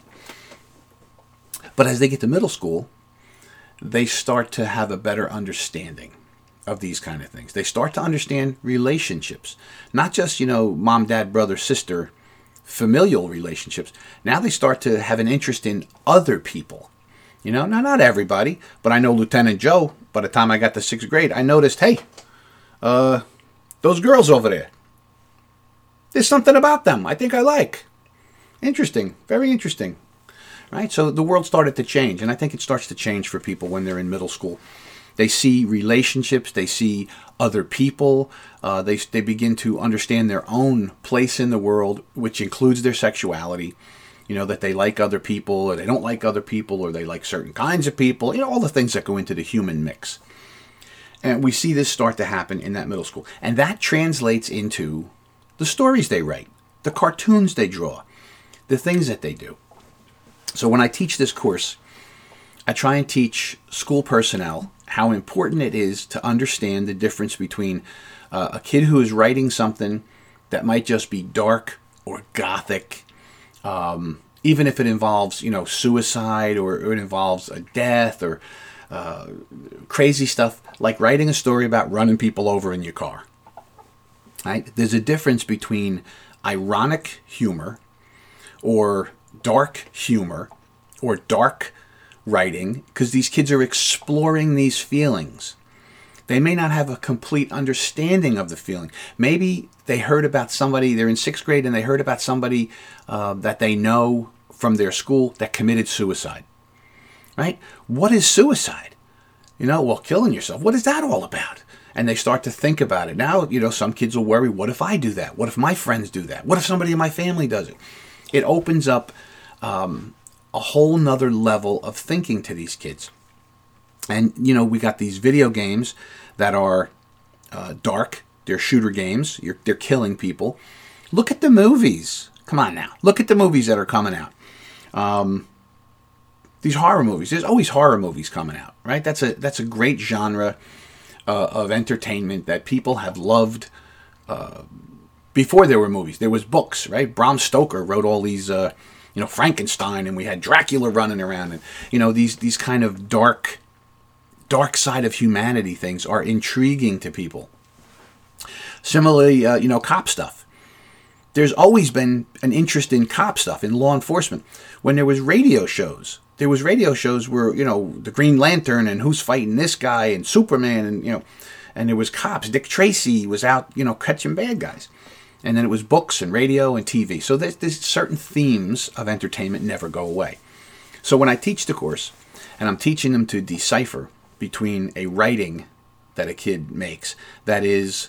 Speaker 1: But as they get to middle school, they start to have a better understanding of these kind of things. They start to understand relationships, not just, you know, mom, dad, brother, sister, familial relationships. Now they start to have an interest in other people. You know, now not everybody, but I know Lieutenant Joe, by the time I got to sixth grade, I noticed, hey, uh, those girls over there, there's something about them I think I like. Interesting. Very interesting. Right? So the world started to change, and I think it starts to change for people when they're in middle school. They see relationships. They see other people. Uh, they they begin to understand their own place in the world, which includes their sexuality. You know, that they like other people, or they don't like other people, or they like certain kinds of people. You know, all the things that go into the human mix. And we see this start to happen in that middle school. And that translates into the stories they write, the cartoons they draw, the things that they do. So when I teach this course, I try and teach school personnel how important it is to understand the difference between uh, a kid who is writing something that might just be dark or gothic, um, even if it involves, you know, suicide, or, or it involves a death, or uh, crazy stuff, like writing a story about running people over in your car. Right? There's a difference between ironic humor, or dark humor, or dark writing, because these kids are exploring these feelings. They may not have a complete understanding of the feeling. Maybe they heard about somebody, they're in sixth grade, and they heard about somebody uh, that they know from their school that committed suicide. Right? What is suicide? You know, well, killing yourself. What is that all about? And they start to think about it. Now, you know, some kids will worry, what if I do that? What if my friends do that? What if somebody in my family does it? It opens up um, a whole nother level of thinking to these kids. And, you know, we got these video games that are uh, dark. They're shooter games. You're, they're killing people. Look at the movies. Come on now. Look at the movies that are coming out. Um, these horror movies. There's always horror movies coming out, right? That's a that's a great genre uh, of entertainment that people have loved uh, before there were movies. There was books, right? Bram Stoker wrote all these, uh, you know, Frankenstein, and we had Dracula running around, and you know, these these kind of dark. dark side of humanity things are intriguing to people. Similarly, uh, you know, cop stuff. There's always been an interest in cop stuff, in law enforcement. When there was radio shows, there was radio shows where, you know, the Green Lantern and who's fighting this guy and Superman, and, you know, and there was cops. Dick Tracy was out, you know, catching bad guys. And then it was books and radio and T V. So there's, there's certain themes of entertainment never go away. So when I teach the course, and I'm teaching them to decipher between a writing that a kid makes that is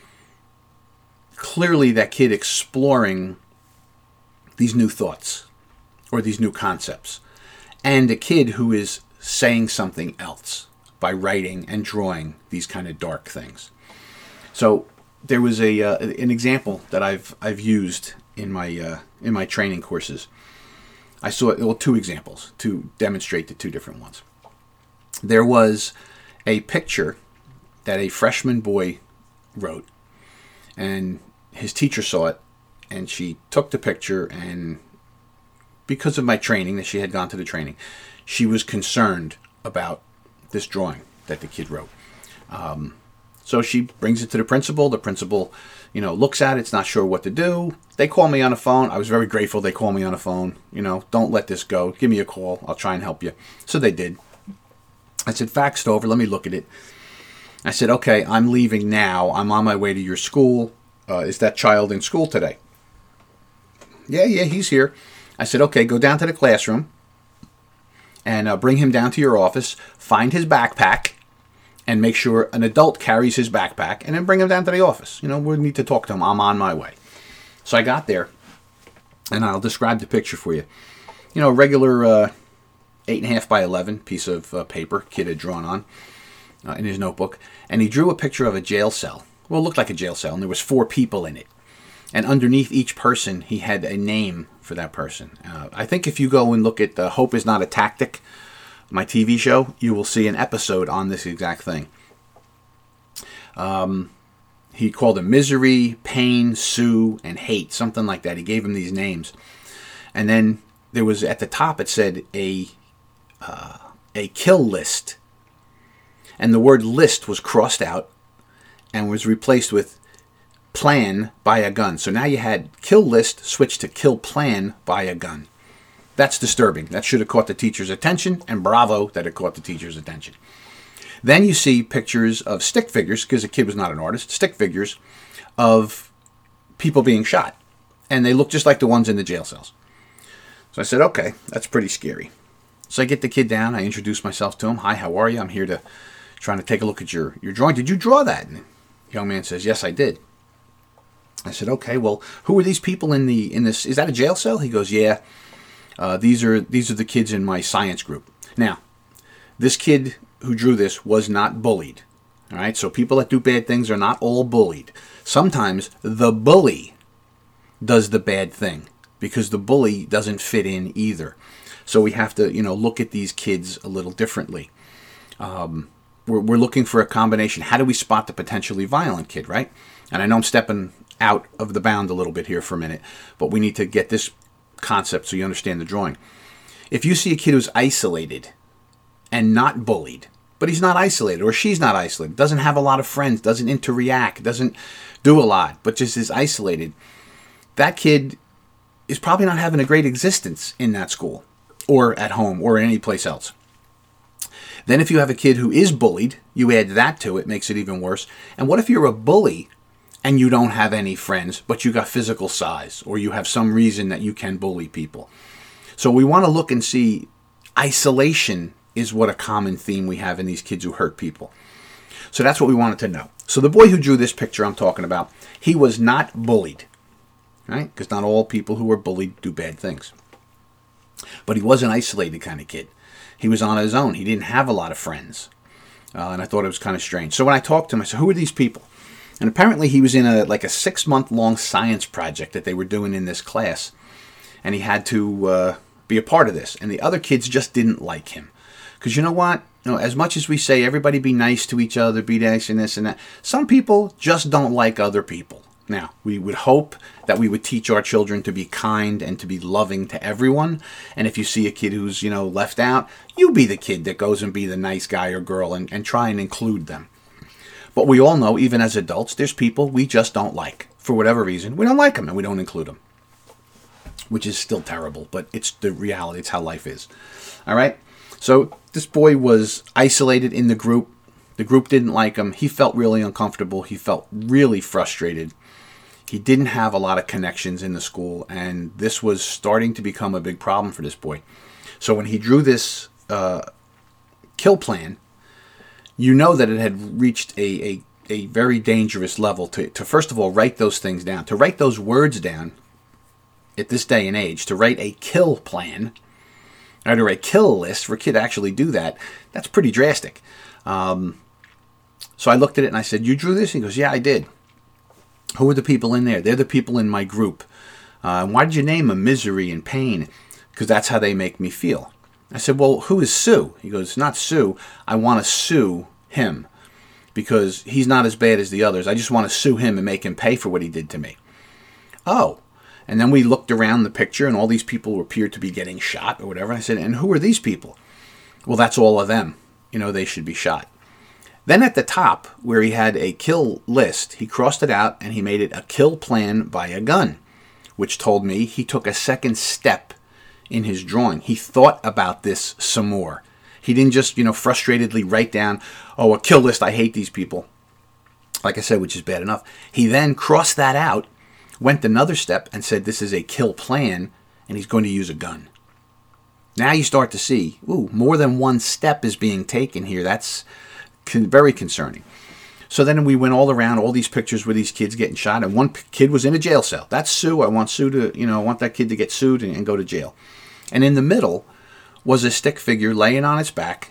Speaker 1: clearly that kid exploring these new thoughts or these new concepts, and a kid who is saying something else by writing and drawing these kind of dark things. So there was a uh, an example that I've I've used in my uh, in my training courses. I saw well, two examples to demonstrate the two different ones. There was a picture that a freshman boy wrote, and his teacher saw it, and she took the picture, and because of my training, that she had gone to the training, she was concerned about this drawing that the kid wrote. Um, so she brings it to the principal. The principal, you know, looks at it. It's not sure what to do. They call me on the phone. I was very grateful they called me on the phone. You know, don't let this go. Give me a call. I'll try and help you. So they did. I said, faxed over, let me look at it. I said, okay, I'm leaving now. I'm on my way to your school. Uh, is that child in school today? Yeah, yeah, he's here. I said, okay, go down to the classroom and uh, bring him down to your office. Find his backpack and make sure an adult carries his backpack, and then bring him down to the office. You know, we need to talk to him. I'm on my way. So I got there, and I'll describe the picture for you. You know, regular... Uh, eight and a half by eleven piece of uh, paper kid had drawn on uh, in his notebook, and he drew a picture of a jail cell. Well, it looked like a jail cell, and there was four people in it. And underneath each person, he had a name for that person. Uh, I think if you go and look at uh, Hope is Not a Tactic, my T V show, you will see an episode on this exact thing. Um, he called them Misery, Pain, Sue, and Hate, something like that. He gave them these names. And then there was, at the top, it said a... Uh, a kill list, and the word list was crossed out and was replaced with plan by a gun. So now you had kill list switched to kill plan by a gun. That's disturbing. That should have caught the teacher's attention, and bravo that it caught the teacher's attention. Then you see pictures of stick figures, because the kid was not an artist, stick figures of people being shot, and they look just like the ones in the jail cells. So I said, okay, that's pretty scary. So I get the kid down, I introduce myself to him. Hi, how are you? I'm here to trying to take a look at your, your drawing. Did you draw that? And the young man says, yes, I did. I said, okay, well, who are these people in the in this? Is that a jail cell? He goes, yeah. Uh, these are these are the kids in my science group. Now, this kid who drew this was not bullied. All right, so people that do bad things are not all bullied. Sometimes the bully does the bad thing because the bully doesn't fit in either. So we have to, you know, look at these kids a little differently. Um, we're, we're looking for a combination. How do we spot the potentially violent kid, right? And I know I'm stepping out of the bound a little bit here for a minute, but we need to get this concept so you understand the drawing. If you see a kid who's isolated and not bullied, but he's not isolated or she's not isolated, doesn't have a lot of friends, doesn't interact, doesn't do a lot, but just is isolated, that kid is probably not having a great existence in that school or at home or any place else. Then if you have a kid who is bullied, you add that to it, makes it even worse. And what if you're a bully and you don't have any friends, but you got physical size, or you have some reason that you can bully people? So we want to look and see isolation is what a common theme we have in these kids who hurt people. So that's what we wanted to know. So the boy who drew this picture I'm talking about, he was not bullied, right? Because not all people who are bullied do bad things. But he was an isolated kind of kid. He was on his own. He didn't have a lot of friends. Uh, and I thought it was kind of strange. So when I talked to him, I said, who are these people? And apparently he was in a like a six-month-long science project that they were doing in this class. And he had to uh, be a part of this. And the other kids just didn't like him. Because you know what? You know, as much as we say everybody be nice to each other, be nice and this and that, some people just don't like other people. Now, we would hope that we would teach our children to be kind and to be loving to everyone. And if you see a kid who's, you know, left out, you be the kid that goes and be the nice guy or girl and, and try and include them. But we all know, even as adults, there's people we just don't like. For whatever reason, we don't like them and we don't include them. Which is still terrible, but it's the reality. It's how life is. All right? So this boy was isolated in the group. The group didn't like him. He felt really uncomfortable. He felt really frustrated. He didn't have a lot of connections in the school, and this was starting to become a big problem for this boy. So when he drew this uh, kill plan, you know that it had reached a, a, a very dangerous level to, to, first of all, write those things down. To write those words down at this day and age, to write a kill plan, or a kill list for a kid to actually do that, that's pretty drastic. Um, so I looked at it and I said, you drew this? He goes, yeah, I did. Who are the people in there? They're the people in my group. Uh, why did you name them Misery and Pain? Because that's how they make me feel. I said, well, who is Sue? He goes, not Sue. I want to sue him because he's not as bad as the others. I just want to sue him and make him pay for what he did to me. Oh. And then we looked around the picture and all these people appeared to be getting shot or whatever. I said, and who are these people? Well, that's all of them. You know, they should be shot. Then at the top, where he had a kill list, he crossed it out and he made it a kill plan by a gun, which told me he took a second step in his drawing. He thought about this some more. He didn't just, you know, frustratedly write down, oh, a kill list, I hate these people. Like I said, which is bad enough. He then crossed that out, went another step and said this is a kill plan and he's going to use a gun. Now you start to see, ooh, more than one step is being taken here. That's very concerning. So then we went all around, all these pictures with these kids getting shot, and one kid was in a jail cell. That's Sue. I want Sue to, you know, I want that kid to get sued and, and go to jail. And in the middle was a stick figure laying on its back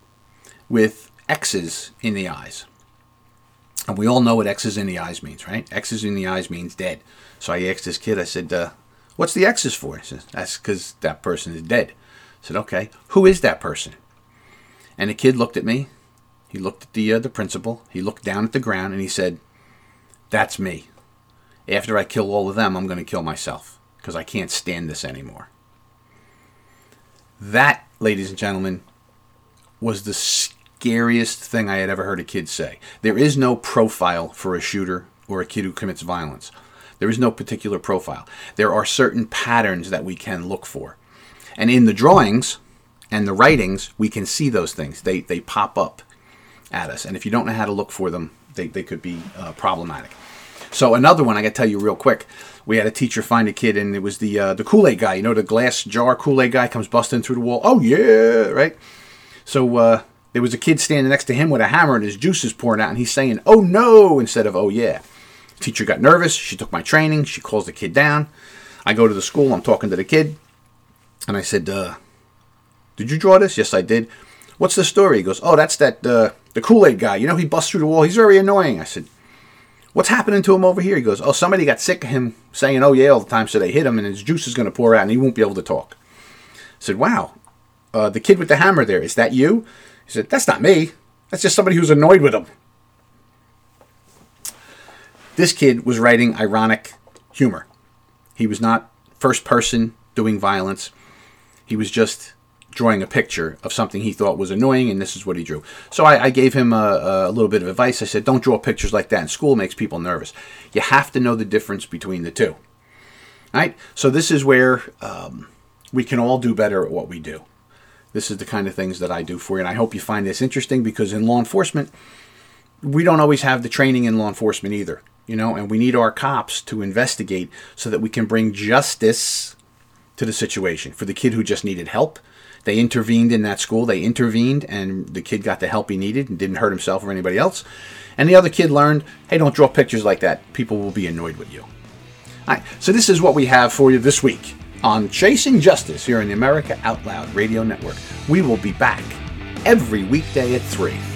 Speaker 1: with X's in the eyes. And we all know what X's in the eyes means, right? X's in the eyes means dead. So I asked this kid, I said, uh, what's the X's for? He said, that's because that person is dead. I said, okay, who is that person? And the kid looked at me. He looked at the uh, the principal. He looked down at the ground and he said, that's me. After I kill all of them, I'm going to kill myself because I can't stand this anymore. That, ladies and gentlemen, was the scariest thing I had ever heard a kid say. There is no profile for a shooter or a kid who commits violence. There is no particular profile. There are certain patterns that we can look for. And in the drawings and the writings, we can see those things. They they pop up at us. And if you don't know how to look for them, they, they could be uh, problematic. So another one I got to tell you real quick. We had a teacher find a kid, and it was the uh, the Kool-Aid guy. You know, the glass jar Kool-Aid guy comes busting through the wall. Oh, yeah, right? So uh, there was a kid standing next to him with a hammer and his juice is pouring out and he's saying, "Oh no," instead of "oh yeah." The teacher got nervous. She took my training. She calls the kid down. I go to the school. I'm talking to the kid. And I said, uh, "Did you draw this?" "Yes, I did." "What's the story?" He goes, "Oh, that's that uh, the Kool-Aid guy. You know, he busts through the wall. He's very annoying." I said, "What's happening to him over here?" He goes, "Oh, somebody got sick of him saying 'oh yeah' all the time, so they hit him and his juice is going to pour out and he won't be able to talk." I said, "Wow, uh, the kid with the hammer there, is that you?" He said, "That's not me. That's just somebody who's annoyed with him." This kid was writing ironic humor. He was not first person doing violence. He was just drawing a picture of something he thought was annoying, and this is what he drew. So I, I gave him a, a little bit of advice. I said, "Don't draw pictures like that in school. It makes people nervous." You have to know the difference between the two. All right? So this is where um, we can all do better at what we do. This is the kind of things that I do for you, and I hope you find this interesting, because in law enforcement, we don't always have the training in law enforcement either, you know, and we need our cops to investigate so that we can bring justice to the situation. For the kid who just needed help, they intervened in that school. They intervened, and the kid got the help he needed and didn't hurt himself or anybody else. And the other kid learned, hey, don't draw pictures like that. People will be annoyed with you. All right, so this is what we have for you this week on Chasing Justice here in the America Out Loud Radio Network. We will be back every weekday at three.